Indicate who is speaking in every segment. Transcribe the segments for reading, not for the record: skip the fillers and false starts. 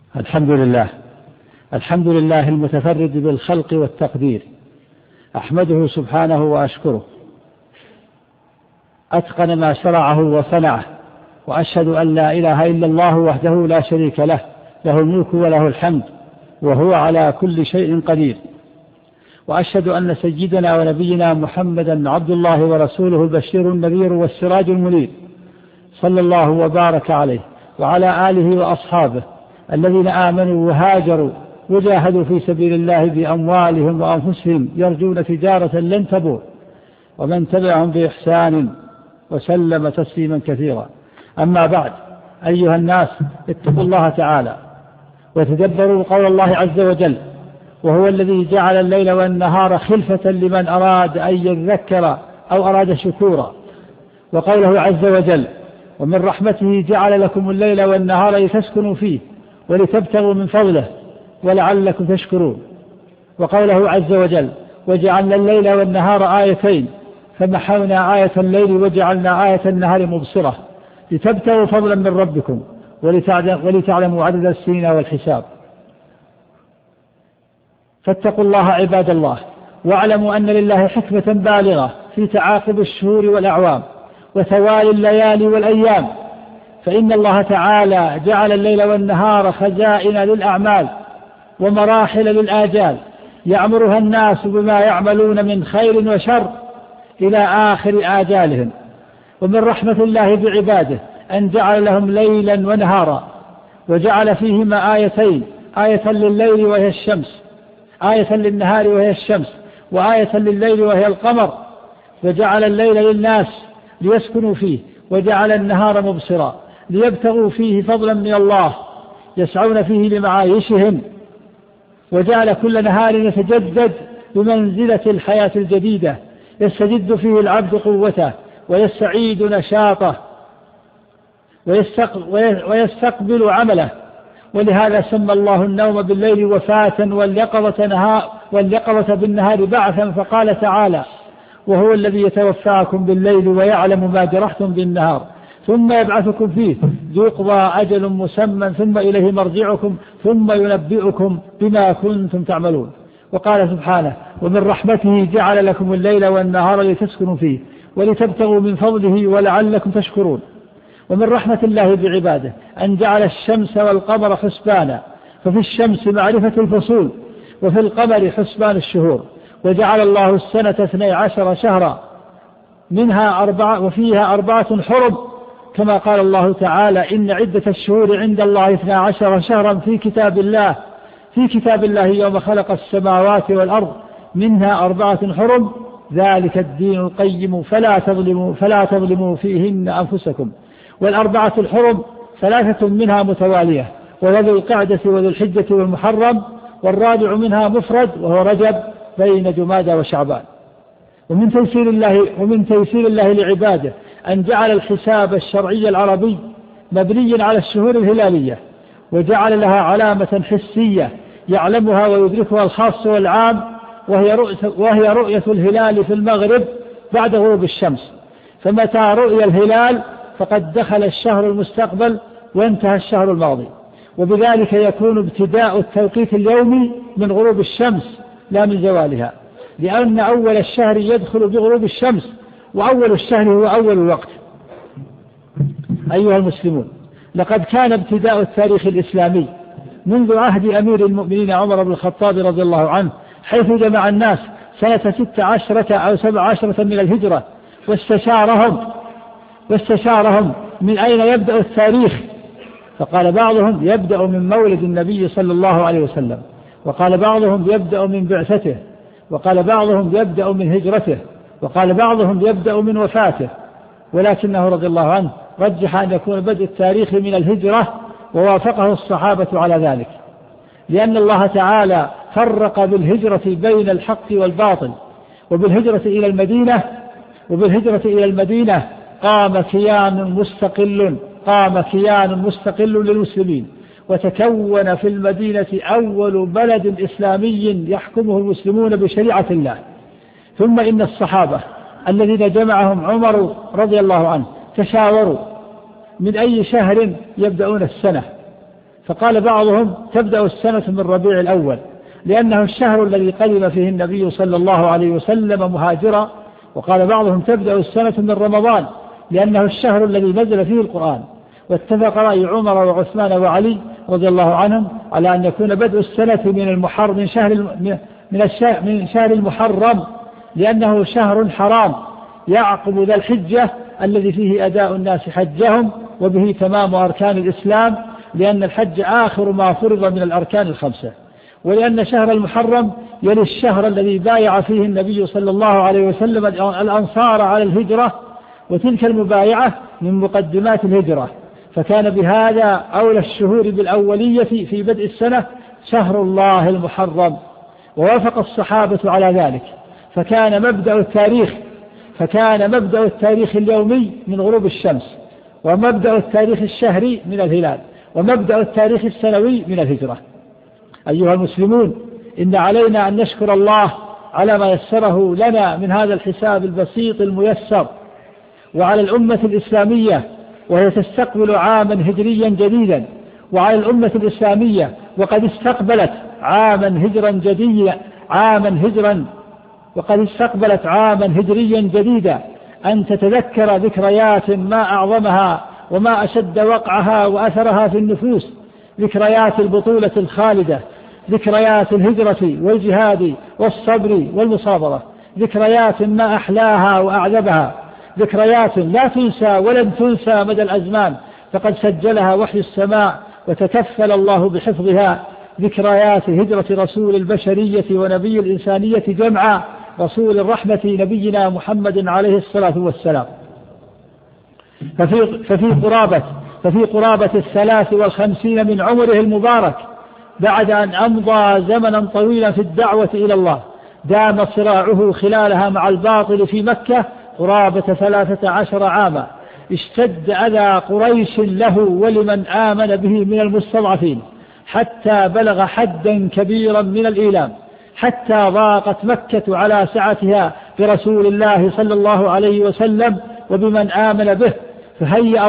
Speaker 1: الحمد لله المتفرد بالخلق والتقدير، أحمده سبحانه وأشكره، أتقن ما شرعه وصنعه، وأشهد أن لا إله إلا الله وحده لا شريك له، له الملك وله الحمد وهو على كل شيء قدير. وأشهد أن سيدنا ونبينا محمدا عبد الله ورسوله البشير النذير والسراج المنير، صلى الله وبارك عليه وعلى آله وأصحابه الذين آمنوا وهاجروا وجاهدوا في سبيل الله بأموالهم وأنفسهم يرجون تجارة لن تبور، ومن تبعهم بإحسان وسلم تسليما كثيرا. أما بعد، أيها الناس، اتقوا الله تعالى وتدبروا قول الله عز وجل، وهو الذي جعل الليل والنهار خلفة لمن أراد أن يذكر أو أراد شكورا. وقوله عز وجل: ومن رحمته جعل لكم الليل والنهار لتسكنوا فيه ولتبتغوا من فضله ولعلكم تشكرون. وقوله عز وجل: وجعلنا الليل والنهار آيتين فمحونا آية الليل وجعلنا آية النهار مبصرة لتبتغوا فضلا من ربكم ولتعلموا عدد السنين والحساب. فاتقوا الله عباد الله، واعلموا أن لله حكمة بالغة في تعاقب الشهور والأعوام وثوالي الليالي والأيام، فإن الله تعالى جعل الليل والنهار خزائن للأعمال ومراحل للآجال يعمرها الناس بما يعملون من خير وشر إلى آخر آجالهم. ومن رحمة الله بعباده أن جعل لهم ليلا ونهارا، وجعل فيهما آيتين: آية لليل وهي الشمس، آية للنهار وهي الشمس، وآية لليل وهي القمر. وجعل الليل للناس ليسكنوا فيه، وجعل النهار مبصرا ليبتغوا فيه فضلا من الله يسعون فيه لمعايشهم. وجعل كل نهار يتجدد بمنزلة الحياة الجديدة، يستجد فيه العبد قوته ويستعيد نشاطه ويستقبل عمله. ولهذا سمى الله النوم بالليل وفاة واليقظة بالنهار بعثا، فقال تعالى: وهو الذي يتوفاكم بالليل ويعلم ما جرحتم بالنهار ثم يبعثكم فيه ليقضى أجل مسمى ثم إليه مرجعكم ثم ينبئكم بما كنتم تعملون. وقال سبحانه: ومن رحمته جعل لكم الليل والنهار لتسكنوا فيه ولتبتغوا من فضله ولعلكم تشكرون. ومن رحمة الله بعباده أن جعل الشمس والقمر حسبانا، ففي الشمس معرفة الفصول وفي القمر حسبان الشهور. وجعل الله السنة 12 شهرا وفيها 4 حرم، كما قال الله تعالى: إن عدة الشهور عند الله 12 شهرا في كتاب الله يوم خلق السماوات والأرض منها 4 حرم ذلك الدين القيم فلا تظلموا فيهن أنفسكم. والأربعة الحرم 3 منها متوالية، وذو القعدة وذو الحجة والمحرم، والرابع منها مفرد وهو رجب بين جمادى وشعبان. ومن تيسير الله لعباده أن جعل الحساب الشرعي العربي مبنيا على الشهور الهلالية، وجعل لها علامة حسية يعلمها ويدركها الخاص والعام، وهي رؤية الهلال في المغرب بعد غروب الشمس. فمتى رؤي الهلال فقد دخل الشهر المستقبل وانتهى الشهر الماضي، وبذلك يكون ابتداء التوقيت اليومي من غروب الشمس لا من زوالها، لأن أول الشهر يدخل بغروب الشمس، وأول الشهر هو أول الوقت. أيها المسلمون، لقد كان ابتداء التاريخ الإسلامي منذ عهد أمير المؤمنين عمر بن الخطاب رضي الله عنه، حيث جمع الناس سنة 16 أو 17 من الهجرة واستشارهم من أين يبدأ التاريخ، فقال بعضهم يبدأ من مولد النبي صلى الله عليه وسلم، وقال بعضهم يبدأ من بعثته، وقال بعضهم يبدأ من هجرته، وقال بعضهم يبدأ من وفاته. ولكنه رضي الله عنه رجح أن يكون بدء التاريخ من الهجرة، ووافقه الصحابة على ذلك، لأن الله تعالى فرق بالهجرة بين الحق والباطل. وبالهجرة إلى المدينة قام كيان مستقل للمسلمين، وتكون في المدينة أول بلد إسلامي يحكمه المسلمون بشريعة الله. ثم إن الصحابة الذين جمعهم عمر رضي الله عنه تشاوروا من أي شهر يبدأون السنة، فقال بعضهم تبدأ السنة من ربيع الأول لأنه الشهر الذي قدم فيه النبي صلى الله عليه وسلم مهاجرا، وقال بعضهم تبدأ السنة من رمضان لأنه الشهر الذي نزل فيه القرآن. واتفق رأي عمر وعثمان وعلي رضي الله عنهم على أن يكون بدء السنة من المحرم من شهر المحرم لأنه شهر حرام يعقب ذا الحجة الذي فيه أداء الناس حجهم وبه تمام أركان الإسلام، لأن الحج آخر ما فرض من الأركان الخمسة، ولأن شهر المحرم يلي الشهر الذي بايع فيه النبي صلى الله عليه وسلم الأنصار على الهجرة، وتلك المبايعة من مقدمات الهجرة، فكان بهذا أولى الشهور بالأولية في بدء السنة شهر الله المحرم، ووافق الصحابة على ذلك. فكان مبدأ التاريخ اليومي من غروب الشمس، ومبدأ التاريخ الشهري من الهلال، ومبدأ التاريخ السنوي من الهجرة. أيها المسلمون، إن علينا أن نشكر الله على ما يسره لنا من هذا الحساب البسيط الميسر، وعلى الأمة الإسلامية وهي تستقبل عاما هجريا جديدا، وعلى الأمة الإسلامية وقد استقبلت عاما هجريا جديدا أن تتذكر ذكريات ما أعظمها وما أشد وقعها وأثرها في النفوس، ذكريات البطولة الخالدة، ذكريات الهجرة والجهاد والصبر والمصابرة، ذكريات ما أحلاها وأعذبها، ذكريات لا تنسى ولن تنسى مدى الأزمان، فقد سجلها وحي السماء وتكفل الله بحفظها، ذكريات هجرة رسول البشرية ونبي الإنسانية جمعا، رسول الرحمة نبينا محمد عليه الصلاة والسلام. ففي قرابة 53 من عمره المبارك، بعد أن أمضى زمنا طويلا في الدعوة إلى الله، دام صراعه خلالها مع الباطل في مكة قرابة 13 عاما، اشتد أذى قريش له ولمن آمن به من المستضعفين، حتى بلغ حدا كبيرا من الإيلام، حتى ضاقت مكة على سعتها برسول الله صلى الله عليه وسلم وبمن آمن به، فهيأ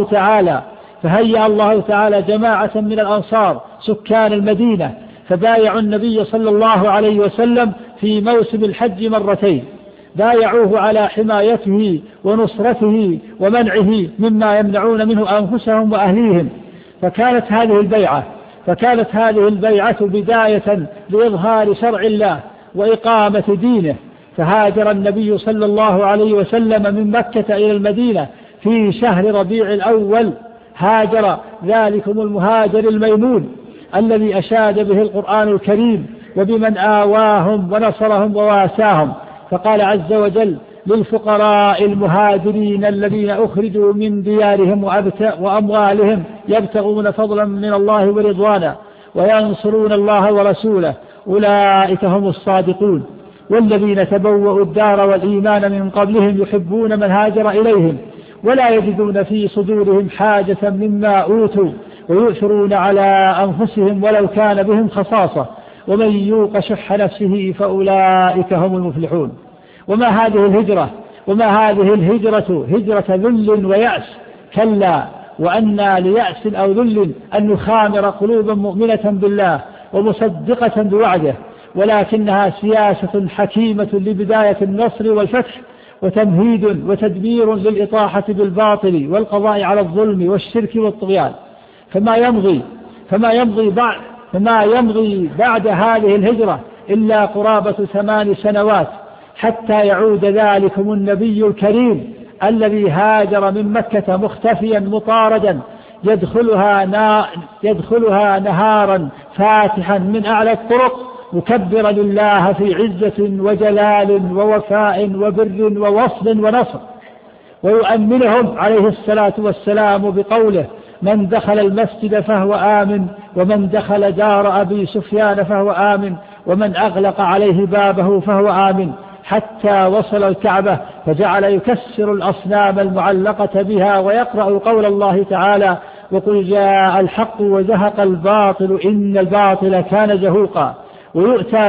Speaker 1: الله تعالى جماعة من الأنصار سكان المدينة، فبايعوا النبي صلى الله عليه وسلم في موسم الحج مرتين، بايعوه على حمايته ونصرته ومنعه مما يمنعون منه أنفسهم وأهليهم. فكانت هذه البيعة بداية لإظهار شرع الله وإقامة دينه، فهاجر النبي صلى الله عليه وسلم من مكة إلى المدينة في شهر ربيع الأول، هاجر ذلكم المهاجر الميمون الذي أشاد به القرآن الكريم وبمن آواهم ونصرهم وواساهم، فقال عز وجل للفقراء المهاجرين الذين أخرجوا من ديارهم وأموالهم يبتغون فضلا من الله ورضوانا وينصرون الله ورسوله أولئك هم الصادقون، والذين تبوأوا الدار والإيمان من قبلهم يحبون من هاجر إليهم ولا يجدون في صدورهم حاجة مما أوتوا ويؤثرون على أنفسهم ولو كان بهم خصاصة ومن يوق شح نفسه فأولئك هم المفلحون. وما هذه الهجرة هجرة ذل ويأس، كلا وأنى ليأس أو ذل أن نخامر قلوبا مؤمنة بالله ومصدقة بوعده، ولكنها سياسة حكيمة لبداية النصر والفتح، وتمهيد وتدبير للإطاحة بالباطل والقضاء على الظلم والشرك والطغيان. فما يمضي بعد هذه الهجرة إلا قرابة 8 سنوات حتى يعود ذلكم النبي الكريم الذي هاجر من مكة مختفيا مطاردا، يدخلها نهارا فاتحا من أعلى الطرق، مكبرا لله في عزة وجلال ووفاء وبر ووصل ونصر، ويؤمنهم عليه الصلاة والسلام بقوله من دخل المسجد فهو آمن، ومن دخل دار أبي سفيان فهو آمن، ومن أغلق عليه بابه فهو آمن، حتى وصل الكعبة فجعل يكسر الأصنام المعلقة بها ويقرأ قول الله تعالى وقل جاء الحق وزهق الباطل إن الباطل كان زهوقا، ويؤتى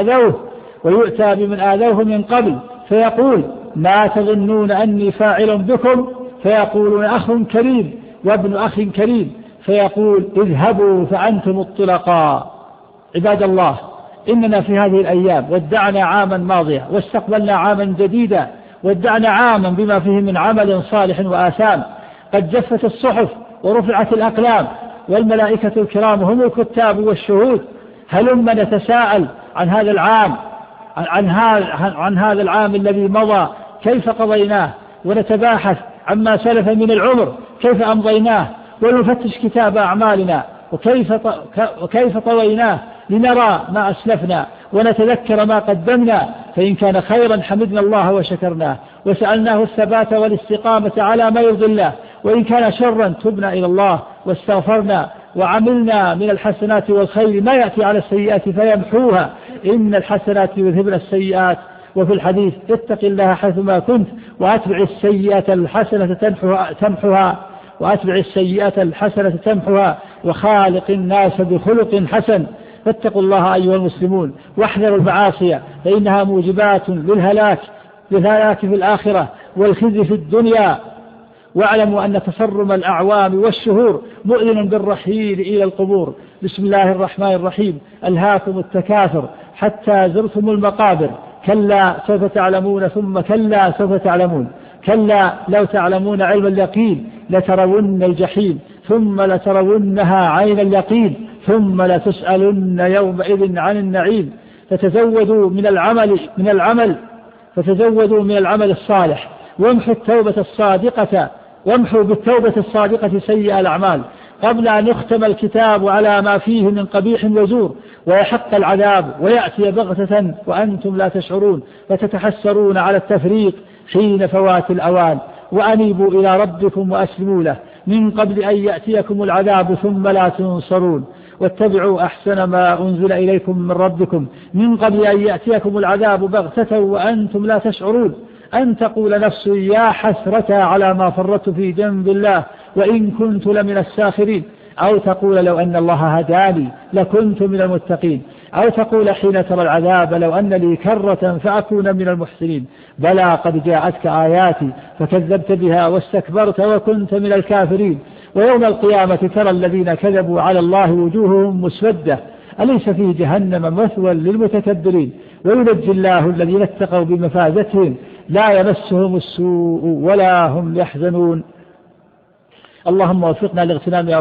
Speaker 1: بمن آذوه من قبل فيقول ما تظنون أني فاعل بكم، فيقولون أخ كريم وابن أخ كريم، فيقول اذهبوا فأنتم الطلقاء. عباد الله، إننا في هذه الأيام ودعنا عاما ماضيا واستقبلنا عاما جديدا، ودعنا عاما بما فيه من عمل صالح وآثام. قد جفت الصحف ورفعت الأقلام والملائكة الكرام هم الكتاب والشهود. هلما نتساءل عن هذا العام، عن هذا العام الذي مضى كيف قضيناه، ونتباحث عما سلف من العمر كيف أمضيناه، ونفتش كتاب أعمالنا وكيف طويناه لنرى ما أسلفنا ونتذكر ما قدمنا. فإن كان خيرا حمدنا الله وشكرناه وسألناه الثبات والاستقامة على ما يرضي الله، وإن كان شرا تبنا إلى الله واستغفرنا وعملنا من الحسنات والخير ما يأتي على السيئات فيمحوها، إن الحسنات يذهبن السيئات. وفي الحديث اتق الله حيثما كنت وأتبع السيئات الحسنة تمحها وخالق الناس بخلق حسن. فاتقوا الله أيها المسلمون واحذروا المعاصي، فإنها موجبات للهلاك في الآخرة والخزي في الدنيا. واعلموا أن تصرم الأعوام والشهور مؤذن بالرحيل إلى القبور. بسم الله الرحمن الرحيم. ألهاكم التكاثر حتى زرتم المقابر، كلا سوف تعلمون ثم كلا سوف تعلمون، كلا لو تعلمون علم اليقين لترون الجحيم ثم لترونها عين اليقين ثم لتسألن يومئذ عن النعيم. فتزودوا من العمل الصالح، وامحوا بالتوبة الصادقة سيئة الأعمال قبل أن يختم الكتاب على ما فيه من قبيح وزور، ويحق العذاب ويأتي بغتة وأنتم لا تشعرون، فتتحسرون على التفريق حين فوات الأوان. وأنيبوا إلى ربكم وأسلموا له من قبل أن يأتيكم العذاب ثم لا تنصرون. واتبعوا أحسن ما أنزل إليكم من ربكم من قبل أن يأتيكم العذاب بغتة وأنتم لا تشعرون. أن تقول نفس يا حسرة على ما فرطت في جنب الله وإن كنت لمن الساخرين، أو تقول لو أن الله هداني لكنت من المتقين، أو تقول حين ترى العذاب لو أن لي كرة فأكون من المحسنين. بلى قد جاءتك آياتي فكذبت بها واستكبرت وكنت من الكافرين. ويوم القيامة ترى الذين كذبوا على الله وجوههم مسودة، أليس في جهنم مثوى للمتكبرين. وينجي الله الذين اتقوا بمفازتهم لا يمسهم السوء ولا هم يحزنون. اللهم وفقنا لاغتنام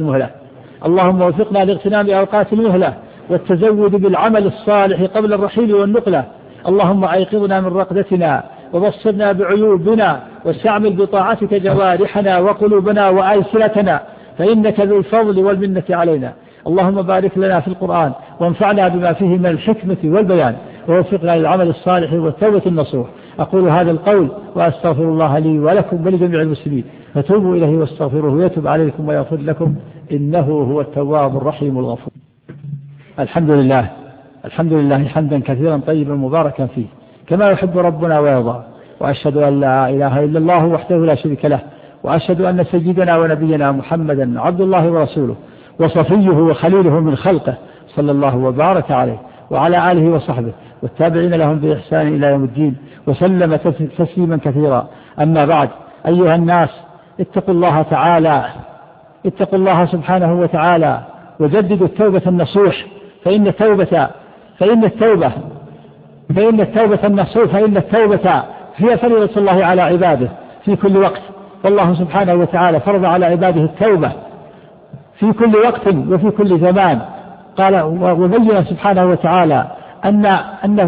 Speaker 1: أوقات المهلة والتزود بالعمل الصالح قبل الرحيل والنقلة. اللهم أيقظنا من رقدتنا وبصرنا بعيوبنا واستعمل بطاعتك جوارحنا وقلوبنا وألسنتنا، فإنك ذو الفضل والمنة علينا. اللهم بارك لنا في القرآن وانفعنا بما فيه من الحكمة والبيان، ووفقنا للعمل الصالح والتوبة النصوح. أقول هذا القول وأستغفر الله لي ولكم ولجميع المسلمين، فتوبوا إليه واستغفروه ويتوب عليكم ويغفر لكم، إنه هو التواب الرحيم الغفور. الحمد لله حمدا كثيرا طيبا مباركا فيه كما يحب ربنا ويرضى. وأشهد أن لا إله إلا الله وحده لا شريك له، وأشهد أن سيدنا ونبينا محمدا عبد الله ورسوله وصفيه وخليله من خلقه، صلى الله وبارك عليه وعلى آله وصحبه والتابعين لهم بإحسان إلى يوم الدين، وسلم تسليما كثيرا. أما بعد، أيها الناس، اتقوا الله سبحانه وتعالى وجددوا التوبة النصوح، فإن التوبة هي فريضة الله على عباده في كل وقت. والله سبحانه وتعالى فرض على عباده التوبة في كل وقت وفي كل زمان. قال وبين سبحانه وتعالى أن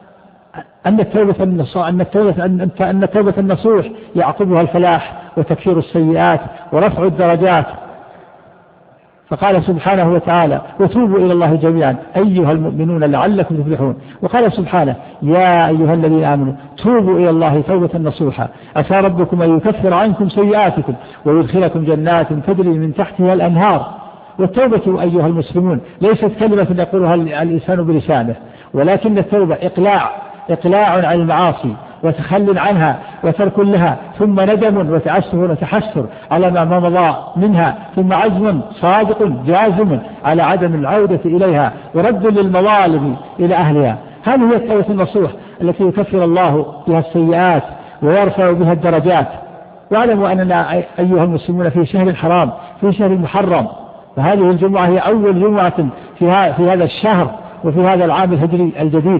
Speaker 1: التوبة النصوح يعقبها الفلاح وتكفير السيئات ورفع الدرجات. فقال سبحانه وتعالى وتوبوا إلى الله جميعا أيها المؤمنون لعلكم تفلحون. وقال سبحانه يا أيها الذين آمنوا توبوا إلى الله توبة نصوحا عسى ربكم أن يكفر عنكم سيئاتكم ويدخلكم جنات تجري من تحتها الأنهار. والتوبة أيها المسلمون ليست كلمة يقولها الإنسان بلسانه، ولكن التوبة إقلاع عن المعاصي وتخل عنها وترك لها، ثم ندم وتأسف وتحسر على ما مضى منها، ثم عزم صادق جازم على عدم العودة إليها ورد للمظالم إلى أهلها. هذه هي التوبة النصوح التي يكفر الله بها السيئات ويرفع بها الدرجات. واعلموا أننا أيها المسلمون في شهر حرام، في شهر محرم، فهذه الجمعة هي أول جمعة في هذا الشهر وفي هذا العام الهجري الجديد.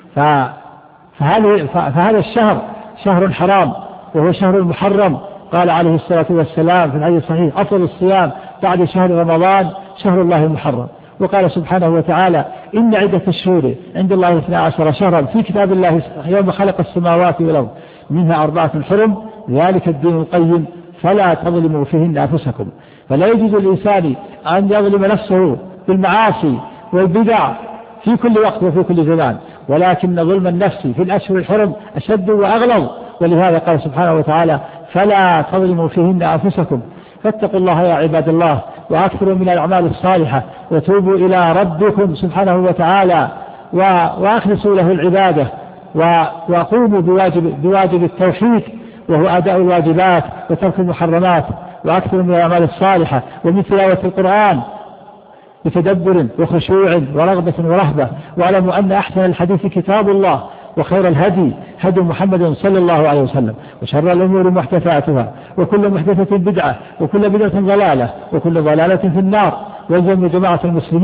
Speaker 1: فهذا الشهر شهر حرام وهو شهر المحرم. قال عليه الصلاة والسلام في الحديث الصحيح: أفضل الصيام بعد شهر رمضان شهر الله المحرم. وقال سبحانه وتعالى: إن عدة الشهور عند الله 12 شهرا في كتاب الله يوم خلق السماوات والأرض منها 4 حرم ذلك الدين القيم فلا تظلموا فيهن أنفسكم. فلا يجوز للإنسان أن يظلم نفسه بالمعاصي والبدع في كل وقت وفي كل زمان، ولكن ظلم النفس في الأشهر الحرم أشد وأغلظ. ولهذا قال سبحانه وتعالى: فلا تظلموا فيهن أنفسكم. فاتقوا الله يا عباد الله وأكثروا من الأعمال الصالحة وتوبوا إلى ربكم سبحانه وتعالى وأخلصوا له العبادة وقوموا بواجب التوحيد وهو أداء الواجبات وترك المحرمات، وأكثروا من الأعمال الصالحة ومن تلاوة القرآن بتدبر وخشوع ورغبة ورهبة. واعلموا أن أحسن الحديث كتاب الله وخير الهدي هدي محمد صلى الله عليه وسلم وشر الأمور محدثاتها وكل محدثة بدعة وكل بدعة ضلالة وكل ضلالة في النار. يلزم جماعة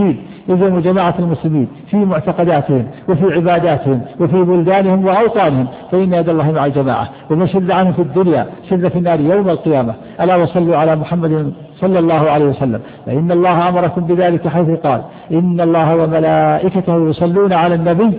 Speaker 1: المسلمين في معتقداتهم وفي عباداتهم وفي بلدانهم وأوطانهم، فإن يد الله مع الجماعة، ومن شد عنهم في الدنيا شد في النار يوم القيامة. ألا وصلوا على محمد صلى الله عليه وسلم، فإن الله أمركم بذلك حيث قال: إن الله وملائكته يصلون على النبي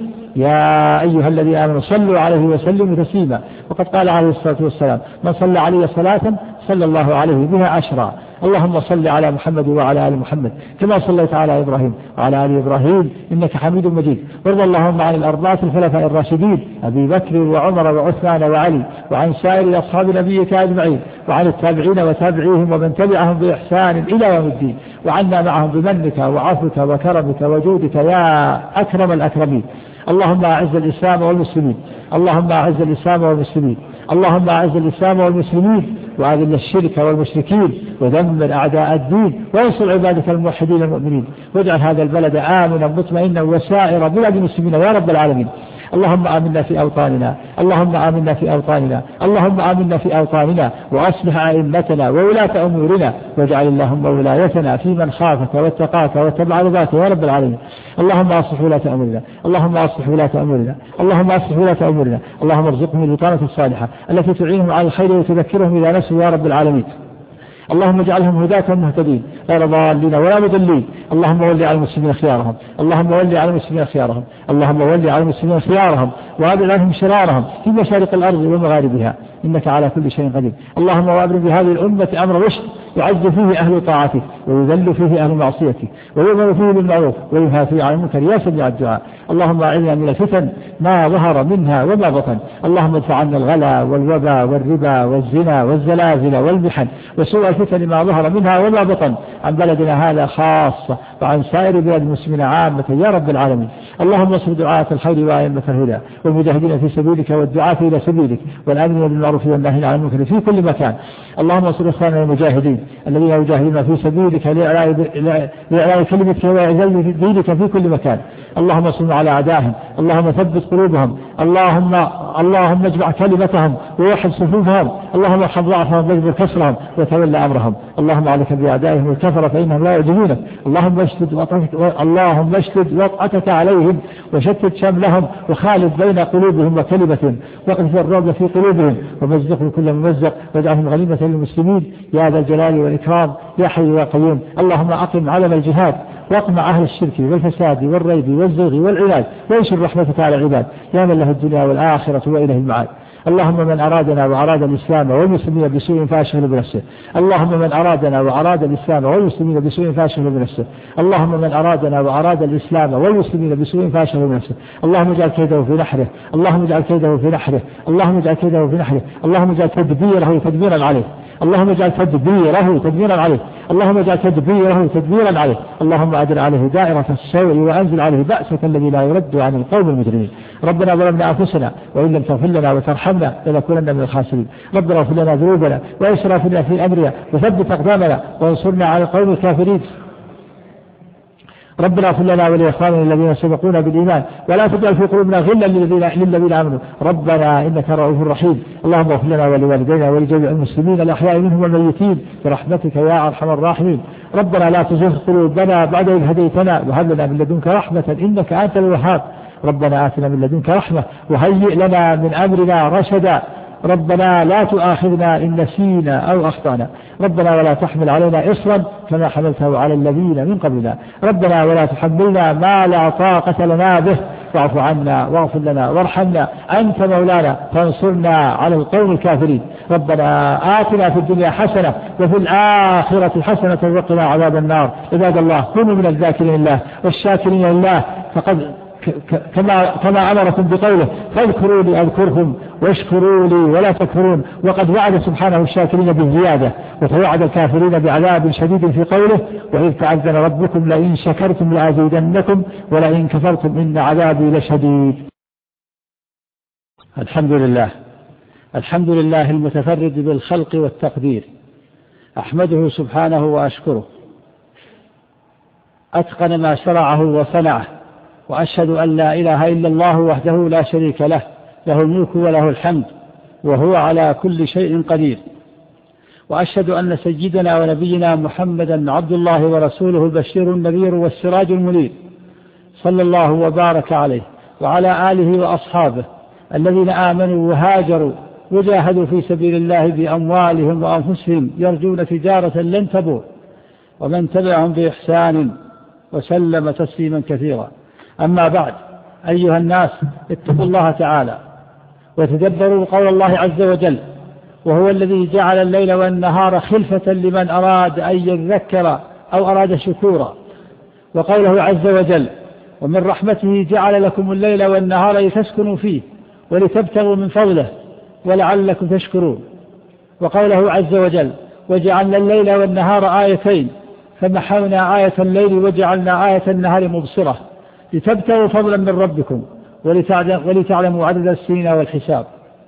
Speaker 1: يا أيها الذين آمنوا صلوا عليه وسلموا تسليما. وقد قال عليه الصلاة والسلام: من صلى عليه صلاة صلى الله عليه بها 10. اللهم صل على محمد وعلى آل محمد كما صليت على إبراهيم وعلى آل إبراهيم إنك حميد مجيد. وارض اللهم عن الأربعة الخلفاء الراشدين أبي بكر وعمر وعثمان وعلي وعن سائر أصحاب نبيك أجمعين وعن التابعين وتابعيهم ومن تبعهم بإحسان إلى يوم الدين، وعنا معهم بمنك وعفوك وكرمك وجودك يا أكرم الأكرمين. اللهم أعز الإسلام والمسلمين، اللهم أعز الإسلام والمسلمين، اللهم أعز الإسلام والمسلمين وأذل الشرك والمشركين ودمر أعداء الدين وانصر عبادك الموحدين المؤمنين، واجعل هذا البلد آمنا مطمئنا وسائر بلاد المسلمين يا رب العالمين. اللهم آمنا في أوطاننا، اللهم آمنا في أوطاننا، اللهم آمنا في أوطاننا، وأصلح أئمتنا وولاة أمورنا، واجعل اللهم ولايتنا في من خافك واتقاك واتبع رضاك يا رب العالمين. اللهم أصلح ولاة أمورنا، اللهم أصلح ولاة أمورنا، اللهم أصلح ولاة أمورنا، اللهم ارزقهم البطانة الصالحة التي تعينهم على الخير وتذكرهم إذا نسوا يا رب العالمين. اللهم اجعلهم هداة مهتدين غير ضالين ولا مضلين. اللهم ول على المسلمين خيارهم، اللهم ول على المسلمين خيارهم، اللهم ول على المسلمين خيارهم وابعد عنهم شرارهم في مشارق الأرض ومغاربها إنك على كل شيء قدير. اللهم وابرم بهذه الأمة أمر رشد يعز فيه أهل طاعتك ويذل فيه أهل معصيتك ويؤمر فيه بالمعروف وينهى فيه عن المنكر يا سميع الدعاء. اللهم أعذنا من الفتن ما ظهر منها وما بطن. اللهم ادفع عنا الغلا والوبا والربا والزنا والزلازل والمحن وسوء الفتن ما ظهر منها وما بطن عن بلدنا هذا خاصة وعن سائر بلاد المسلمين عامة يا رب العالمين. اللهم اصرف دعاة الخير وأئمة الهدى والمجاهدين في سبيلك والدعاة إلى سبيلك والآمرين بالمعروف والناهين عن المنكر في كل مكان. اللهم انصر إخواننا المجاهدين الذين يجاهدون في سبيلك لإعلاء كلمتك وإعزاز دينك في كل مكان. اللهم انصرنا على أعدائهم، اللهم ثبت قلوبهم، اللهم اجمع كلمتهم ووحد صفوفهم، اللهم ارحم ضعفهم واجبر كسرهم وتولى أمرهم. اللهم عليك بأعدائهم الكفرة فإنهم لا يعجزونك. اللهم اشتد وطأتك عليهم وشتت شملهم وخالف بين قلوبهم وكلمتهم واقذف الرعب في قلوبهم ومزقهم كل ممزق واجعلهم غنيمة للمسلمين يا ذا الجلال والإكرام يا حي يا قيوم. اللهم أقم علم الجهاد واقمع أهل الشرك والفساد والريب والزيغ والعناد وانشر رحمتك على العباد يا من له الدنيا والآخرة وإليه المعاد. اللهم من أرادنا وأراد الإسلام والمسلمين بسوء فاشغله بنفسه. اللهم من أرادنا وأراد الإسلام والمسلمين بسوء فاشغله بنفسه. اللهم من أرادنا وأراد الإسلام والمسلمين بسوء فاشغله بنفسه. اللهم اجعل كيده في نحره، اللهم اجعل كيده في نحره، اللهم اجعل كيده في نحره، اللهم اجعل تدبيره تدميرا عليه، اللهم اجعل تدبيره تدميرا عليه، اللهم اجعل تدبيره تدميرا عليه. اللهم أدر عليه دائرة السوء وأنزل عليه بأسك الذي لا يرد عن القوم المجرمين. ربنا ظلمنا أنفسنا وإن لم تغفر لنا وترحمنا لنكونن من الخاسرين. ربنا اغفر لنا ذنوبنا وإسرافنا في أمرنا وثبت أقدامنا وانصرنا على القوم الكافرين. ربنا اغفر لنا ولإخواننا الذين سبقونا بالإيمان ولا تجعل في قلوبنا غلا للذين آمنوا ربنا إنك رؤوف رحيم. اللهم اغفر لنا ولوالدينا ولجميع المسلمين الأحياء منهم والميتين برحمتك يا أرحم الراحمين. ربنا لا تزغ قلوبنا بعد إذ هديتنا وهب لنا من لدنك رحمة إنك أنت الوهاب. ربنا آتنا من لدنك رحمة وهيئ لنا من أمرنا رشدا. ربنا لا تؤاخذنا إن نسينا أو أخطأنا. ربنا ولا تحمل علينا إصرا كما حملته على الذين من قبلنا. ربنا ولا تحملنا ما لا طاقة لنا به واعف عنا واغفر لنا وارحمنا أنت مولانا فانصرنا على القوم الكافرين. ربنا آتنا في الدنيا حسنة وفي الآخرة حسنة وقنا عذاب النار. عباد الله كونوا من الذاكرين الله والشاكرين لله فقد كما أمركم بقوله فاذكروني أذكركم واشكروا لي ولا تكفرون. وقد وعد سبحانه الشاكرين بالزيادة وتوعد الكافرين بعذاب شديد في قوله وإذ تعذن ربكم لئن شكرتم لأزيدنكم ولئن كفرتم إن عذابي لشديد. الحمد لله المتفرد بالخلق والتقدير. أحمده سبحانه وأشكره أتقن ما شرعه وصنعه وأشهد أن لا إله إلا الله وحده لا شريك له له الملك وله الحمد وهو على كل شيء قدير. وأشهد أن سيدنا ونبينا محمدا عبد الله ورسوله البشير النذير والسراج المنير صلى الله وبارك عليه وعلى آله وأصحابه الذين آمنوا وهاجروا وجاهدوا في سبيل الله بأموالهم وأنفسهم يرجون تجارة لن تبور ومن تبعهم بإحسان وسلم تسليما كثيرا. أما بعد أيها الناس اتقوا الله تعالى وتدبروا قول الله عز وجل وهو الذي جعل الليل والنهار خلفة لمن أراد أن يذكر أو أراد شكورا. وقوله عز وجل ومن رحمته جعل لكم الليل والنهار لتسكنوا فيه ولتبتغوا من فضله ولعلكم تشكرون. وقوله عز وجل وجعلنا الليل والنهار آيتين فمحونا آية الليل وجعلنا آية النهار مبصرة لتبتغوا فضلا من ربكم ولتعلموا عدد السنين والحساب.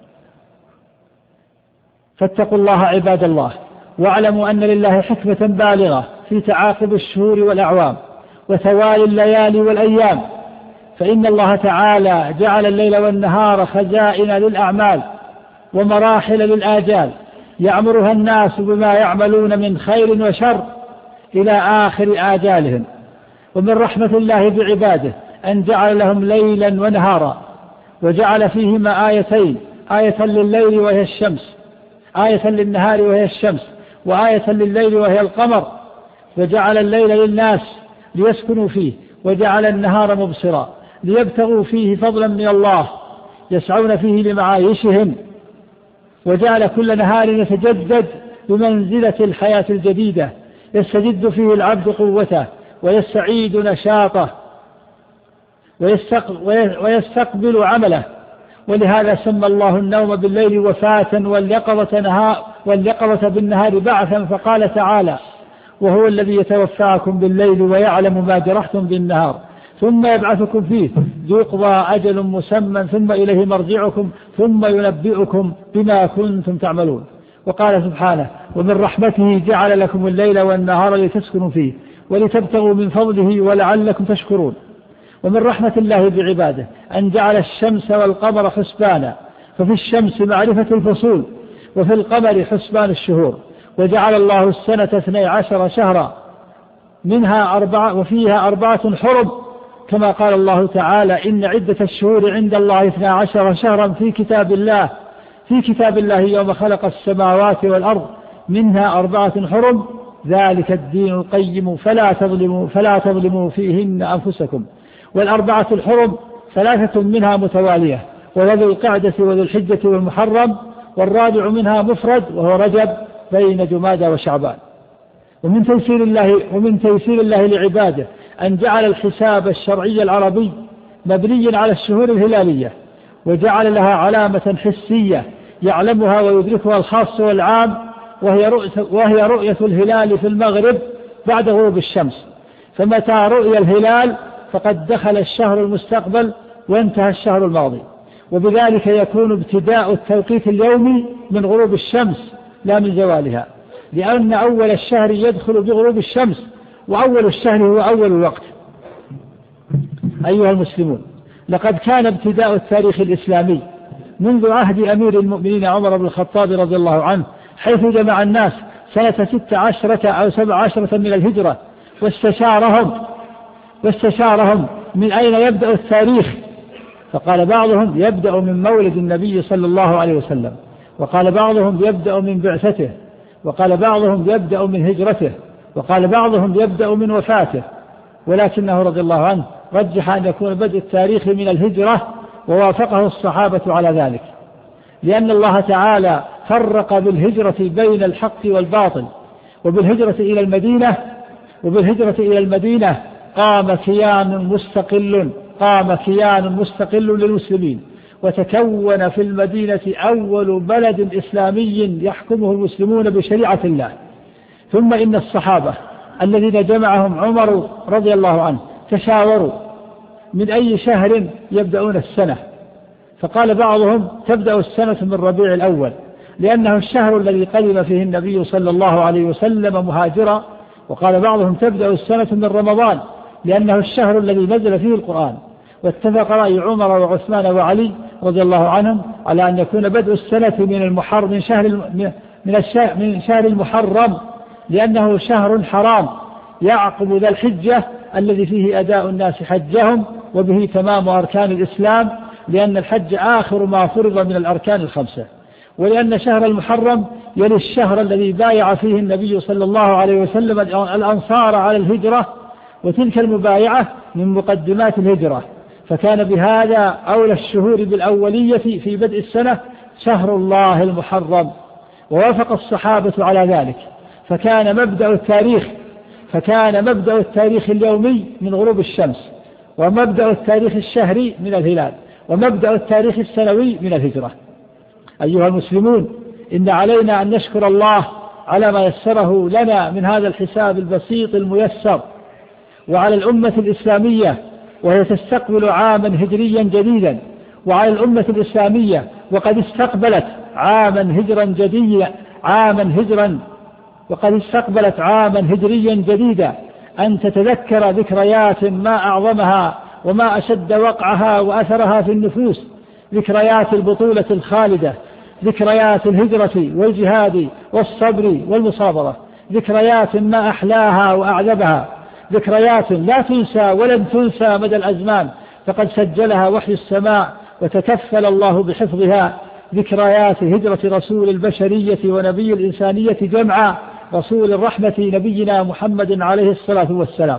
Speaker 1: فاتقوا الله عباد الله واعلموا أن لله حكمة بالغة في تعاقب الشهور والأعوام وثوالي الليالي والأيام. فإن الله تعالى جعل الليل والنهار خزائن للأعمال ومراحل للآجال يعمرها الناس بما يعملون من خير وشر إلى آخر آجالهم. ومن رحمة الله بعباده أن جعل لهم ليلا ونهارا وجعل فيهما آيتين آية لليل وهي الشمس آية للنهار وهي الشمس وآية لليل وهي القمر. وجعل الليل للناس ليسكنوا فيه وجعل النهار مبصرا ليبتغوا فيه فضلا من الله يسعون فيه لمعايشهم. وجعل كل نهار يتجدد بمنزلة الحياة الجديدة يستجد فيه العبد قوته ويستعيد نشاطه ويستقبل عمله. ولهذا سمى الله النوم بالليل وفاة واليقظة بالنهار بعثا فقال تعالى وهو الذي يتوفاكم بالليل ويعلم ما جرحتم بالنهار ثم يبعثكم فيه ليقضى أجل مسمى ثم إليه مرجعكم ثم ينبئكم بما كنتم تعملون. وقال سبحانه ومن رحمته جعل لكم الليل والنهار لتسكنوا فيه ولتبتغوا من فضله ولعلكم تشكرون. ومن رحمة الله بعباده أن جعل الشمس والقمر حسبانا ففي الشمس معرفة الفصول وفي القمر حسبان الشهور. وجعل الله السنة 12 شهرا منها 4 وفيها 4 حرم كما قال الله تعالى إن عدة الشهور عند الله 12 شهرا في كتاب الله يوم خلق السماوات والأرض منها 4 حرم ذلك الدين القيم فلا تظلموا فيهن أنفسكم. والأربعة الحرم 3 منها متوالية وهو ذو القعدة وذو الحجة والمحرم والرابع منها مفرد وهو رجب بين جمادى وشعبان. ومن تيسير الله لعباده أن جعل الحساب الشرعي العربي مبنيا على الشهور الهلالية وجعل لها علامة حسية يعلمها ويدركها الخاص والعام وهي رؤية الهلال في المغرب بعد غروب الشمس. فمتى رؤي الهلال فقد دخل الشهر المستقبل وانتهى الشهر الماضي. وبذلك يكون ابتداء التوقيت اليومي من غروب الشمس لا من زوالها لأن أول الشهر يدخل بغروب الشمس وأول الشهر هو أول الوقت. أيها المسلمون، لقد كان ابتداء التاريخ الإسلامي منذ عهد أمير المؤمنين عمر بن الخطاب رضي الله عنه، حيث جمع الناس سنة 16 أو 17 من الهجرة واستشارهم من أين يبدأ التاريخ، فقال بعضهم يبدأ من مولد النبي صلى الله عليه وسلم، وقال بعضهم يبدأ من بعثته، وقال بعضهم يبدأ من هجرته، وقال بعضهم يبدأ من وفاته، ولكنه رضي الله عنه رجح أن يكون بدء التاريخ من الهجرة، ووافقه الصحابة على ذلك، لأن الله تعالى فرق بالهجرة بين الحق والباطل. وبالهجرة إلى المدينة قام كيان مستقل للمسلمين، وتكون في المدينة أول بلد إسلامي يحكمه المسلمون بشريعة الله. ثم إن الصحابة الذين جمعهم عمر رضي الله عنه تشاوروا من أي شهر يبدأون السنة، فقال بعضهم تبدأ السنة من ربيع الأول، لأنه الشهر الذي قدم فيه النبي صلى الله عليه وسلم مهاجرا، وقال بعضهم تبدأ السنة من رمضان، لأنه الشهر الذي نزل فيه القرآن. واتفق رأي عمر وعثمان وعلي رضي الله عنهم على أن يكون بدء السنة من شهر المحرم، لأنه شهر حرام يعقب ذا الحجة الذي فيه أداء الناس حجهم، وبه تمام أركان الإسلام، لأن الحج آخر ما فرض من الأركان الخمسة. ولأن شهر المحرم يلي الشهر الذي بايع فيه النبي صلى الله عليه وسلم الأنصار على الهجرة، وتلك المبايعة من مقدمات الهجرة، فكان بهذا أولى الشهور بالأولية في بدء السنة شهر الله المحرم، ووافق الصحابة على ذلك، فكان مبدأ التاريخ اليومي من غروب الشمس، ومبدأ التاريخ الشهري من الهلال، ومبدأ التاريخ السنوي من الهجرة. أيها المسلمون، إن علينا أن نشكر الله على ما يسره لنا من هذا الحساب البسيط الميسر، وعلى الأمة الإسلامية وهي تستقبل عاما هجريا جديدا، وعلى الأمة الإسلامية وقد استقبلت عاما هجريا جديدا أن تتذكر ذكريات ما أعظمها وما أشد وقعها وأثرها في النفوس، ذكريات البطولة الخالدة، ذكريات الهجرة والجهاد والصبر والمصابرة، ذكريات ما أحلاها وأعذبها، ذكريات لا تنسى ولن تنسى مدى الأزمان، فقد سجلها وحي السماء وتكفل الله بحفظها، ذكريات هجرة رسول البشرية ونبي الإنسانية جمعا، رسول الرحمة نبينا محمد عليه الصلاة والسلام.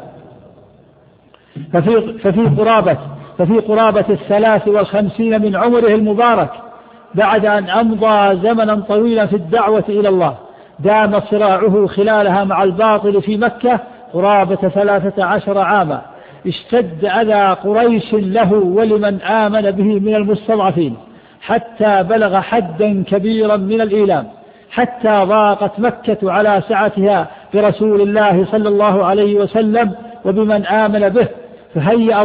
Speaker 1: ففي قرابة 53 من عمره المبارك، بعد أن أمضى زمنا طويلا في الدعوة إلى الله، دام صراعه خلالها مع الباطل في مكة قرابة 13 عاما، اشتد أذى قريش له ولمن آمن به من المستضعفين، حتى بلغ حدا كبيرا من الإيلام، حتى ضاقت مكة على سعتها برسول الله صلى الله عليه وسلم وبمن آمن به، فهيأ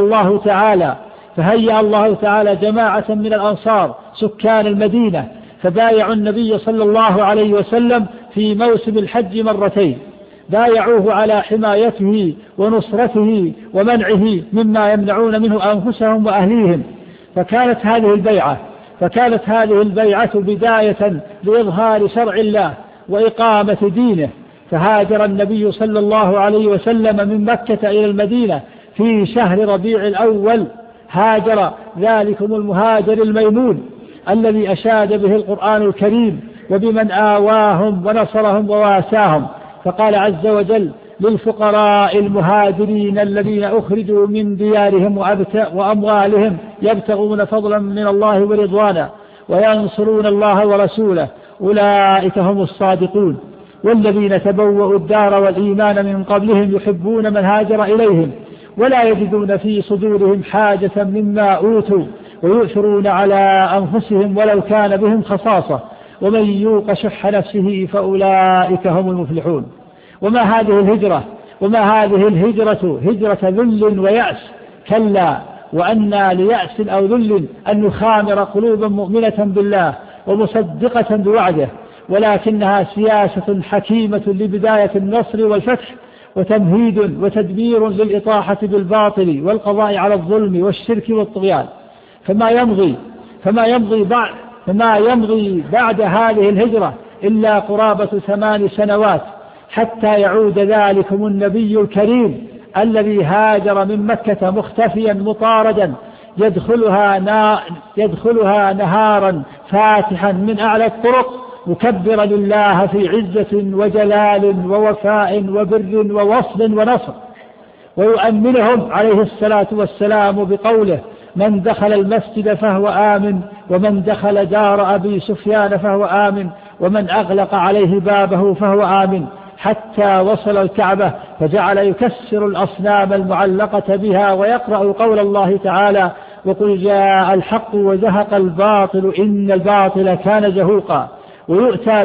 Speaker 1: الله تعالى جماعة من الأنصار سكان المدينة، فبايعوا النبي صلى الله عليه وسلم في موسم الحج مرتين، بايعوه على حمايته ونصرته ومنعه مما يمنعون منه أنفسهم وأهليهم. فكانت هذه البيعة بداية لإظهار شرع الله وإقامة دينه، فهاجر النبي صلى الله عليه وسلم من مكة إلى المدينة في شهر ربيع الأول، هاجر ذلكم المهاجر الميمون الذي أشاد به القرآن الكريم وبمن آواهم ونصرهم وواساهم، فقال عز وجل للفقراء المهاجرين الذين أخرجوا من ديارهم وأموالهم يبتغون فضلا من الله ورضوانا وينصرون الله ورسوله أولئك هم الصادقون، والذين تبوأوا الدار والإيمان من قبلهم يحبون من هاجر إليهم ولا يجدون في صدورهم حاجة مما أوتوا ويؤثرون على أنفسهم ولو كان بهم خصاصة ومن يوق شح نفسه فأولئك هم المفلحون. وما هذه الهجرة هجرة ذل ويأس، كلا وأنى ليأس أو ذل أن نخامر قلوبا مؤمنة بالله ومصدقة بوعده، ولكنها سياسة حكيمة لبداية النصر والفتح وتمهيد وتدبير للإطاحة بالباطل والقضاء على الظلم والشرك والطغيان. فما يمضي بعد هذه الهجرة إلا قرابة 8 سنوات حتى يعود ذلكم النبي الكريم الذي هاجر من مكة مختفيا مطاردا يدخلها نهارا فاتحا من أعلى الطرق مكبرا لله في عزة وجلال ووفاء وبر ووصل ونصر، ويؤمنهم عليه الصلاة والسلام بقوله: من دخل المسجد فهو آمن، ومن دخل دار أبي سفيان فهو آمن، ومن أغلق عليه بابه فهو آمن، حتى وصل الكعبة فجعل يكسر الأصنام المعلقة بها ويقرأ قول الله تعالى: وقل جاء الحق وزهق الباطل إن الباطل كان زهوقا. ويؤتى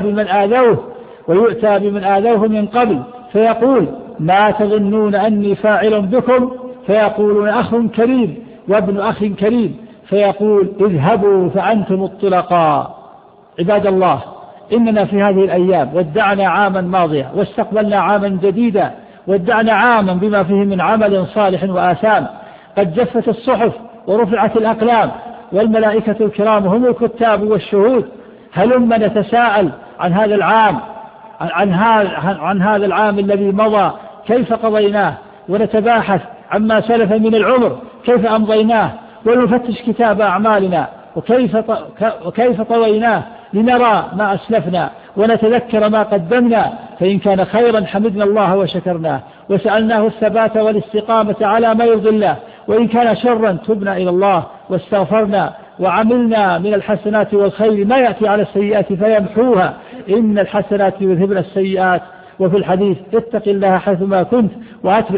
Speaker 1: بمن آذوه من قبل فيقول: ما تظنون أني فاعل بكم؟ فيقولون: أخ كريم وابن أخ كريم، فيقول: اذهبوا فأنتم الطلقاء. عباد الله، إننا في هذه الأيام ودعنا عاما ماضيا واستقبلنا عاما جديدا، ودعنا عاما بما فيه من عمل صالح وآثام. قد جفت الصحف ورفعت الأقلام والملائكة الكرام هم الكتاب والشهود. هلما نتساءل عن هذا العام، عن هذا العام الذي مضى كيف قضيناه، ونتباحث عما سلف من العمر كيف أمضيناه، ونفتش كتاب أعمالنا وكيف طويناه لنرى ما أسلفنا ونتذكر ما قدمنا، فإن كان خيرا حمدنا الله وشكرناه وسألناه الثبات والاستقامة على ما يرضي الله، وإن كان شرا تبنا إلى الله واستغفرنا وعملنا من الحسنات والخير ما يأتي على السيئات فيمحوها، إن الحسنات يذهبن السيئات. وفي الحديث: اتق الله حيثما كنت وأتبع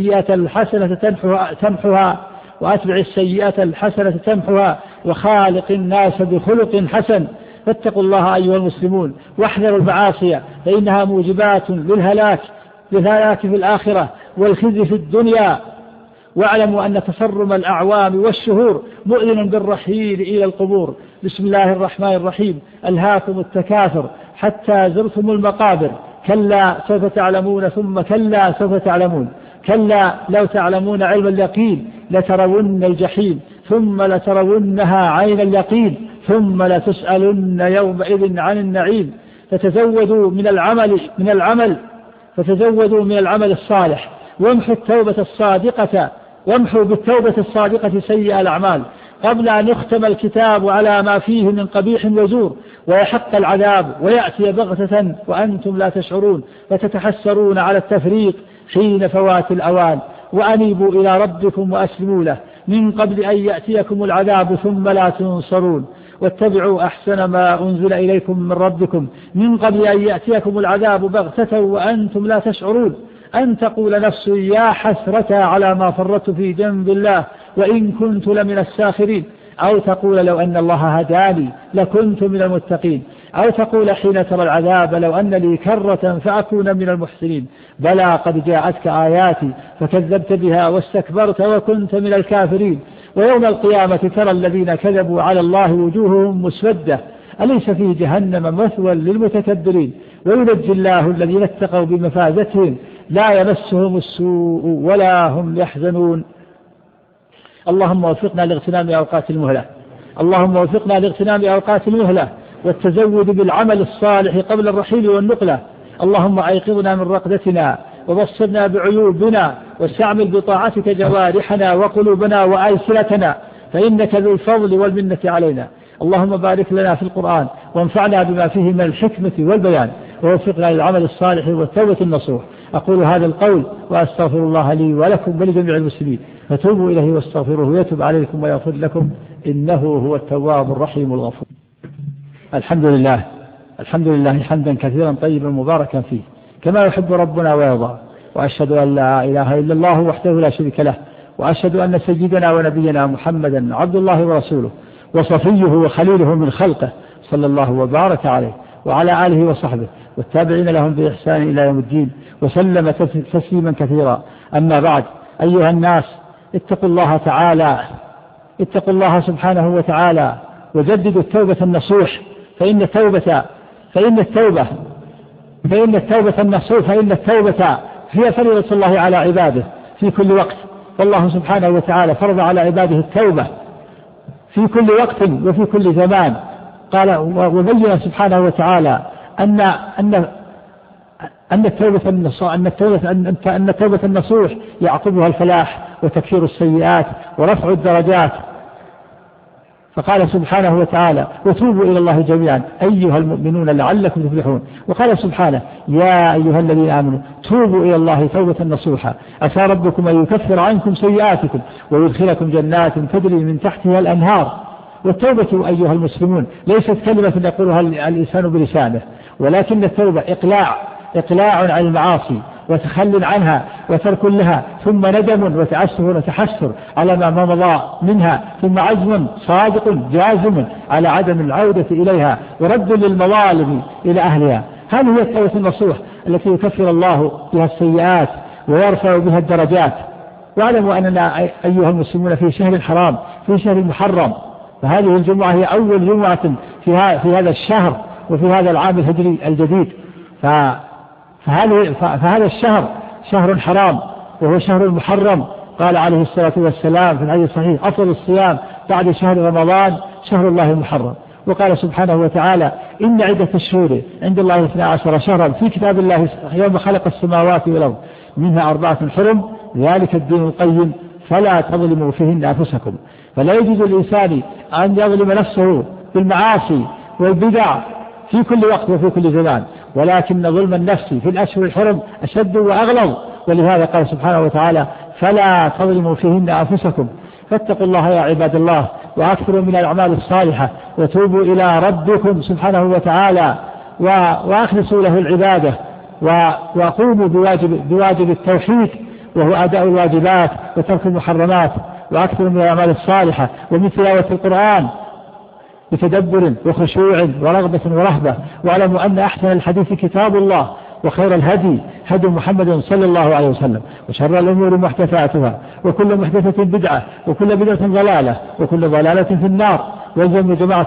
Speaker 1: السيئة الحسنة وخالق الناس بخلق حسن. فاتقوا الله أيها المسلمون واحذروا المعاصي، فإنها موجبات للهلاك في الآخرة والخزي في الدنيا. واعلموا أن تصرم الأعوام والشهور مؤذن بالرحيل إلى القبور. بسم الله الرحمن الرحيم: ألهاكم التكاثر حتى زرتم المقابر، كلا سوف تعلمون ثم كلا سوف تعلمون، كلا لو تعلمون علم اليقين لترون الجحيم ثم لترونها عين اليقين ثم لتسألن يومئذ عن النعيم. فتزودوا من العمل الصالح، وامحوا بالتوبة الصادقة سيئ الأعمال قبل أن يختم الكتاب على ما فيه من قبيح وزور ويحق العذاب ويأتي بغتة وأنتم لا تشعرون، فتتحسرون على التفريق حين فوات الأوان. وأنيبوا إلى ربكم وأسلموا له من قبل أن يأتيكم العذاب ثم لا تنصرون، واتبعوا أحسن ما أنزل إليكم من ربكم من قبل أن يأتيكم العذاب بغتة وأنتم لا تشعرون. أن تقول نفس يا حسرة على ما فرطت في جنب الله وإن كنت لمن الساخرين، أو تقول لو أن الله هداني لكنت من المتقين، أو تقول حين ترى العذاب لو أن لي كرة فأكون من المحسنين. بلى قد جاءتك آياتي فكذبت بها واستكبرت وكنت من الكافرين. ويوم القيامة ترى الذين كذبوا على الله وجوههم مسودة، أليس في جهنم مثوى للمتكبرين. وينجي الله الذين اتقوا بمفازتهم لا يمسهم السوء ولا هم يحزنون. اللهم وفقنا لاغتنام أوقات المهلة والتزود بالعمل الصالح قبل الرحيل والنقلة. اللهم أيقظنا من رقدتنا وبصرنا بعيوبنا واستعمل بطاعتك جوارحنا وقلوبنا وألسنتنا، فإنك ذو الفضل والمنة علينا. اللهم بارك لنا في القرآن وانفعنا بما فيه من الحكمة والبيان، ووفقنا للعمل الصالح والتوبة النصوح. أقول هذا القول وأستغفر الله لي ولكم ولجميع المسلمين، فتوبوا إليه واستغفروه ويتوب عليكم ويغفر لكم، إنه هو التواب الرحيم الغفور. الحمد لله حمدا كثيرا طيبا مباركا فيه كما يحب ربنا ويرضى، وأشهد أن لا إله إلا الله وحده لا شريك له، وأشهد أن سيدنا ونبينا محمدا عبد الله ورسوله وصفيه وخليله من خلقه، صلى الله وبارك عليه وعلى آله وصحبه والتابعين لهم بإحسان إلى يوم الدين، وسلم تسليما كثيرا. أما بعد، أيها الناس، اتقوا الله سبحانه وتعالى وجددوا التوبة النصوح، فإن التوبة هي فريضة الله على عباده في كل وقت، والله سبحانه وتعالى فرض على عباده التوبة في كل وقت وفي كل زمان. قال وبين سبحانه وتعالى أن التوبة النصوح يعقبها الفلاح وتكفير السيئات ورفع الدرجات. فقال سبحانه وتعالى وتوبوا إلى الله جميعا أيها المؤمنون لعلكم تفلحون. وقال سبحانه يا أيها الذين آمنوا توبوا إلى الله توبة نصوحا عسى ربكم أن يكفر عنكم سيئاتكم ويدخلكم جنات تجري من تحتها الأنهار. والتوبة أيها المسلمون ليست كلمة يقولها الإنسان بلسانه، ولكن التوبة إقلاع عن المعاصي وتخل عنها وترك لها، ثم ندم وتأسف وتحسر على ما مضى منها، ثم عزم صادق جازم على عدم العودة إليها ورد للمظالم إلى أهلها. هذه هي التوبة النصوح التي يكفر الله بها السيئات ويرفع بها الدرجات. واعلموا أننا أيها المسلمون في شهر الحرام، في شهر المحرم، فهذه الجمعة هي أول جمعة في هذا الشهر وفي هذا العام الهجري الجديد. فهذا الشهر شهر حرام وهو شهر المحرم. قال عليه الصلاة والسلام في الحديث الصحيح أفضل الصيام بعد شهر رمضان شهر الله المحرم. وقال سبحانه وتعالى إن عدة الشهور عند الله 12 شهرا في كتاب الله يوم خلق السماوات والأرض منها 4 حرم ذلك الدين القيم فلا تظلموا فيهن أنفسكم. فلا يجوز الإنسان أن يظلم نفسه بالمعاصي والبدع في كل وقت وفي كل زمان، ولكن ظلم النفس في الأشهر الحرم أشد وأغلظ. ولهذا قال سبحانه وتعالى فلا تظلموا فيهن أنفسكم. فاتقوا الله يا عباد الله وأكثروا من الأعمال الصالحة وتوبوا إلى ربكم سبحانه وتعالى وأخلصوا له العبادة وقوموا بواجب التوحيد وهو أداء الواجبات وترك المحرمات، وأكثروا من الأعمال الصالحة ومن تلاوة القرآن بتدبر وخشوع ورغبة ورهبة. واعلموا أن أحسن الحديث كتاب الله وخير الهدي هدي محمد صلى الله عليه وسلم وشر الأمور محدثاتها وكل محدثة بدعة وكل بدعة ضلالة وكل ضلالة في النار. يلزم جماعة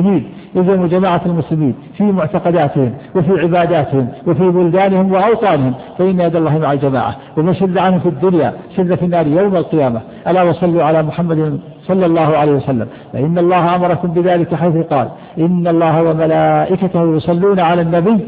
Speaker 1: المسلمين في معتقداتهم وفي عباداتهم وفي بلدانهم وأوطانهم، فإن يد الله مع الجماعة ومن شد عنهم في الدنيا شد في النار يوم القيامة. ألا وصلوا على محمد صلى الله عليه وسلم، فإن الله أمركم بذلك حيث قال إن الله وملائكته يصلون على النبي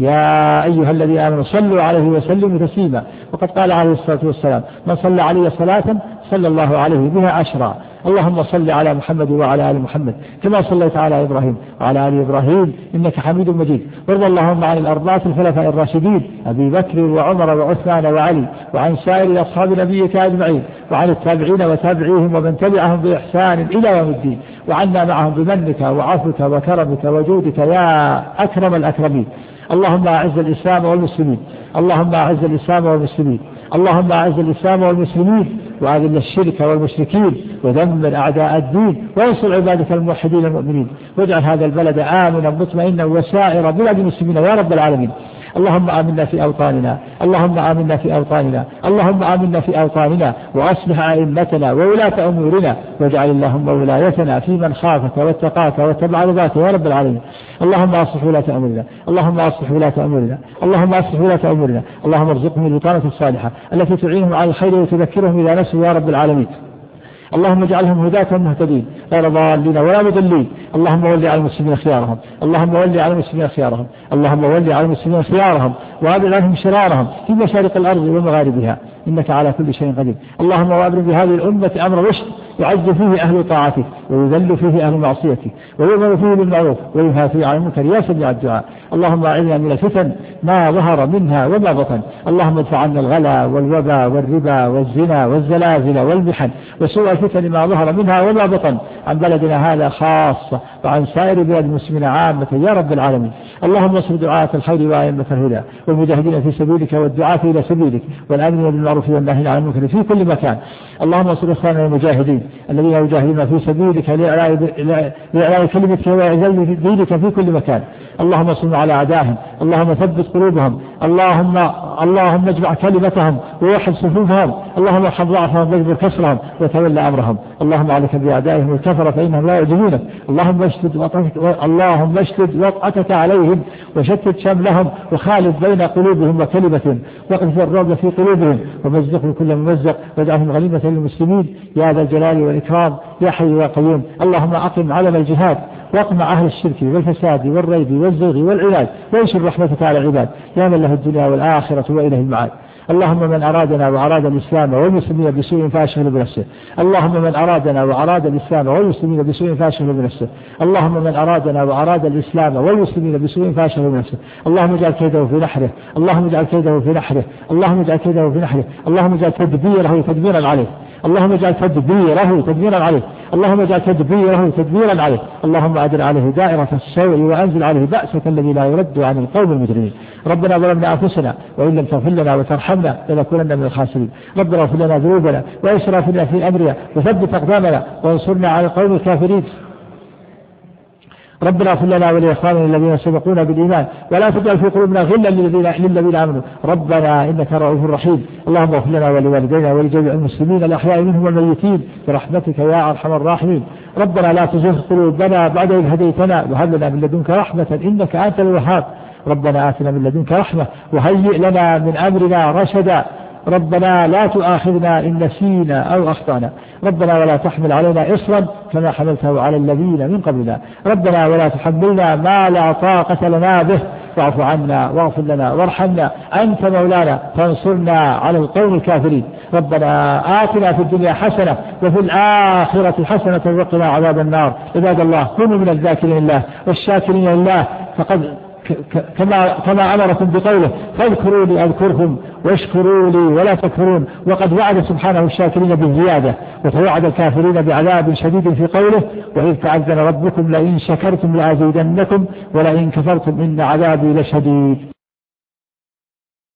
Speaker 1: يا أيها الذين آمنوا صلوا عليه وسلموا تسليما. وقد قال عليه الصلاة والسلام من صلى عليه صلاة صلى الله عليه بها 10. اللهم صل على محمد وعلى آل محمد كما صليت على إبراهيم وعلى آل إبراهيم إنك حميد مجيد. وارض اللهم عن الأربعة الخلفاء الراشدين أبي بكر وعمر وعثمان وعلي وعن سائر أصحاب نبيك أجمعين وعن التابعين وتابعيهم ومن تبعهم بإحسان إلى يوم الدين، وعنا معهم بمنك وعفوك وكرمك وجودك يا أكرم الأكرمين. اللهم أعز الإسلام والمسلمين، اللهم أعز الإسلام والمسلمين، اللهم أعز الإسلام والمسلمين وأذل الشرك والمشركين ودمر أعداء الدين وانصر عبادك الموحدين المؤمنين، واجعل هذا البلد آمنا مطمئنا وسائر بلاد المسلمين يا رب العالمين. اللهم آمنا في أوطاننا، اللهم آمنا في أوطاننا، اللهم آمنا في أوطاننا وأصلح أئمتنا وولاة أمورنا، واجعل اللهم ولايتنا في من خافك واتقاك واتبع رضاك يا رب العالمين. اللهم أصلح ولاة أمورنا، اللهم أصلح ولاة أمورنا، اللهم أصلح ولاة أمورنا، اللهم ارزقهم البطانة الصالحة التي تعينهم على الخير وتذكرهم إذا نسوا يا رب العالمين. اللهم اجعلهم هداة مهتدين غير ضالين ولا مضلين. اللهم ول على المسلمين خيارهم، اللهم ول على المسلمين خيارهم، اللهم ول على المسلمين خيارهم وابعد عنهم شرارهم في مشارق الأرض ومغاربها إنك على كل شيء قدير. اللهم وابرم بهذه الأمة أمر رشد يعز فيه أهل طاعتك ويذل فيه أهل معصيتك ويؤمر فيه بالمعروف وينهى فيه عن المنكر يا سميع الدعاء. اللهم أعذنا من الفتن ما ظهر منها وما بطن. اللهم ادفع عنا الغلا والوبا والربا والزنا والزلازل والمحن وسوء الفتن ما ظهر منها وما بطن عن بلدنا هذا خاصة وعن سائر بلاد المسلمين عامة يا رب العالمين. اللهم اصر دعاة الخير وأئمة الهدى والمجاهدين في سبيلك والدعاة إلى سبيلك والآمرين بالمعروف والناهين عن المنكر في كل مكان. اللهم انصر إخواننا المجاهدين الذين يجاهدون في سبيلك لإعلاء كلمتك وإعزاز دينك في كل مكان. اللهم انصرنا على أعدائهم، اللهم ثبت قلوبهم، اللهم اللهم اجمع كلمتهم ووحد صفوفهم، اللهم ارحم ضعفهم واجبر كسرهم وتولى أمرهم. اللهم عليك بأعدائهم والكفرة فإنهم لا يعجبونك. اللهم اشتد وطأتك عليهم وشتت شملهم وخالف بين قلوبهم وكلمتهم، واقذف الرعب في قلوبهم ومزقهم كل ممزق واجعلهم غنيمة للمسلمين يا ذا الجلال والإكرام يا حي يا قيوم. اللهم أقم علم الجهاد واقمع أهل الشرك والفساد والريب والزيغ والعناد وانشر رحمتك على العباد يا من له الدنيا والآخرة وإليه المعاد. اللهم من أرادنا وأراد الإسلام والمسلمين بسوء فاشغله بنفسه. اللهم من أرادنا وأراد الإسلام والمسلمين بسوء فاشغله بنفسه. اللهم من أرادنا وأراد الإسلام والمسلمين بسوء فاشغله بنفسه. اللهم اجعل كيده في نحره، اللهم اجعل كيده في نحره، اللهم اجعل كيده في نحره، اللهم اجعل تدبيره تدميرا عليه، اللهم اجعل تدبيره تدميرا عليه، اللهم اجعل تدبيره تدميرا عليه. اللهم أدر عليه دائرة السوء وأنزل عليه بأسك الذي لا يرد عن القوم المجرمين. ربنا ظلمنا أنفسنا وإن لم تغفر لنا وترحمنا لنكونن من الخاسرين. ربنا اغفر لنا ذنوبنا وإسرافنا في أمرنا وثبت أقدامنا وانصرنا على القوم الكافرين. ربنا اغفر لنا ولإخواننا الذين سبقونا بالإيمان ولا تجعل في قلوبنا غلا للذين آمنوا ربنا إنك رؤوف رحيم. اللهم اغفر لنا ولوالدينا ولجميع المسلمين الأحياء منهم والميتين برحمتك يا أرحم الراحمين. ربنا لا تزغ قلوبنا بعد إذ هديتنا وهب لنا من لدنك رحمة إنك أنت الوهاب. ربنا آتنا من لدنك رحمة وهيئ لنا من أمرنا رشدا. ربنا لا تؤاخذنا إن نسينا أو أخطأنا. ربنا ولا تحمل علينا إصرا كما حملته على الذين من قبلنا. ربنا ولا تحملنا ما لا طاقة لنا به واعف عنا واغفر لنا وارحمنا أنت مولانا فانصرنا على القوم الكافرين. ربنا آتنا في الدنيا حسنة وفي الآخرة حسنة وقنا عذاب النار. عباد الله كونوا من الذاكرين الله والشاكرين لله فقد كما أمركم بقوله فاذكروني أذكركم واشكروا لي ولا تكفرون. وقد وعد سبحانه الشاكرين بالزيادة وتوعد الكافرين بعذاب شديد في قوله وإذ تعذن ربكم لئن شكرتم لأزيدنكم ولئن كفرتم إن عذابي لشديد.